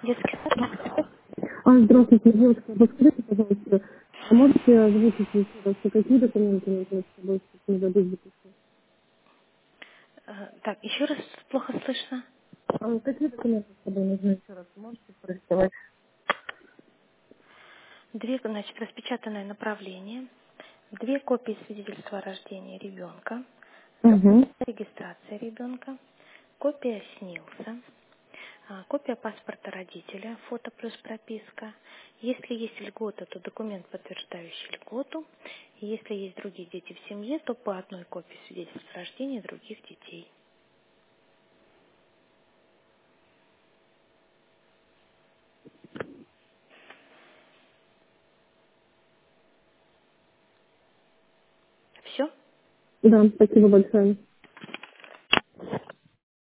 Детский сад? Здравствуйте, девушка, подскажите, пожалуйста, а можете озвучить еще раз, какие документы нужны с собой, чтобы не забыть записать? Так, еще раз плохо слышно. Какие документы с собой нужны еще раз? Можете продиктовать? Две, значит, распечатанное направление, две копии свидетельства о рождении ребенка, Угу. регистрация ребенка, копия СНИЛСа, копия паспорта родителя, фото плюс прописка. Если есть льгота, то документ, подтверждающий льготу. И если есть другие дети в семье, то по одной копии свидетельства о рождении других детей. Все? Да, спасибо большое.